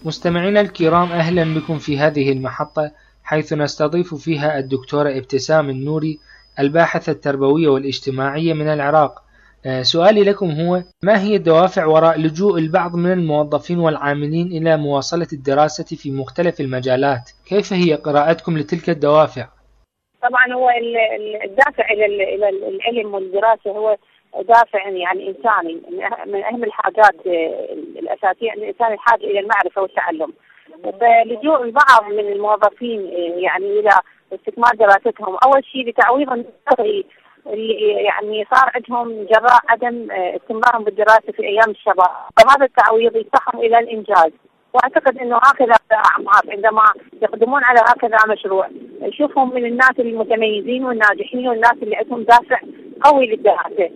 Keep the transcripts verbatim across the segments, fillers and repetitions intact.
مستمعينا الكرام، أهلا بكم في هذه المحطة حيث نستضيف فيها الدكتورة ابتسام النوري، الباحثة التربوية والاجتماعية من العراق. سؤالي لكم هو: ما هي الدوافع وراء لجوء البعض من الموظفين والعاملين إلى مواصلة الدراسة في مختلف المجالات؟ كيف هي قراءتكم لتلك الدوافع؟ طبعا هو الدافع إلى العلم والدراسة هو دافع يعني إنساني، من أهم الحاجات الأساسية أن الإنسان الحاجة إلى المعرفة والتعلم. فلجوء البعض من الموظفين يعني إلى استكمال دراستهم أول شيء لتعويض النظري اللي يعني صار عندهم جراء عدم استمرارهم بالدراسة في أيام الشباب، فهذا التعويض يفتحهم إلى الإنجاز. وأعتقد أنه هكذا أعمار عندما يقدمون على هكذا مشروع يشوفهم من الناس المتميزين والناجحين والناس اللي عندهم دافع قوي للدراسة،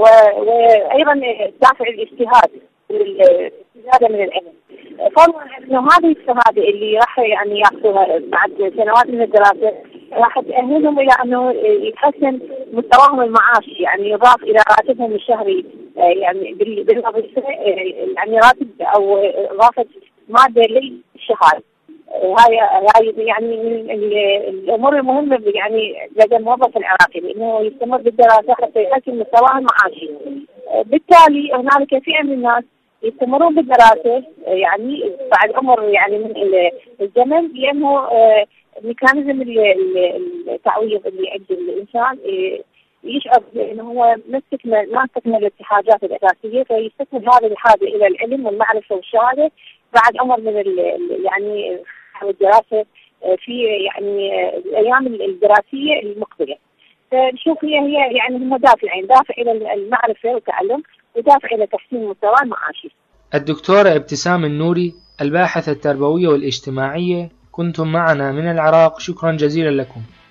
وأيضا دافع الاجتهاد للزيادة من العلم. فضلا انه هذه الشهاده اللي راح يعني ياخذوها بعد سنوات من الدراسه راح تأهلهم الى انه يتحسن مستواهم المعاشي، يعني يضاف الى راتبهم الشهري يعني بالوظيفه يعني راتب او اضافه ماده للشهاده. هاي هاي يعني من الامور المهمه يعني لدى الموظف العراقي انه يستمر بالدراسه حتى يحسن مستواه المعاشي. بالتالي هنالك فئه من الناس يستمرون بالدراسة يعني بعد عمر يعني من الزمن، لأنه ميكانيزم التعويض اللي عند الإنسان يشعر بأنه هو ما استكمل ما استكمل الحاجات الأساسية، فيستكمل هذه الحاجة إلى العلم والمعرفة والشهادة بعد عمر من يعني الدراسة في يعني الأيام الدراسية المقبلة. فنشوف هي هي يعني هم دافعين، دافع إلى المعرفة والتعلم ودافع إلى تحسين مستوى المعاشي. الدكتورة ابتسام النوري، الباحثة التربوية والاجتماعية، كنتم معنا من العراق، شكرا جزيلا لكم.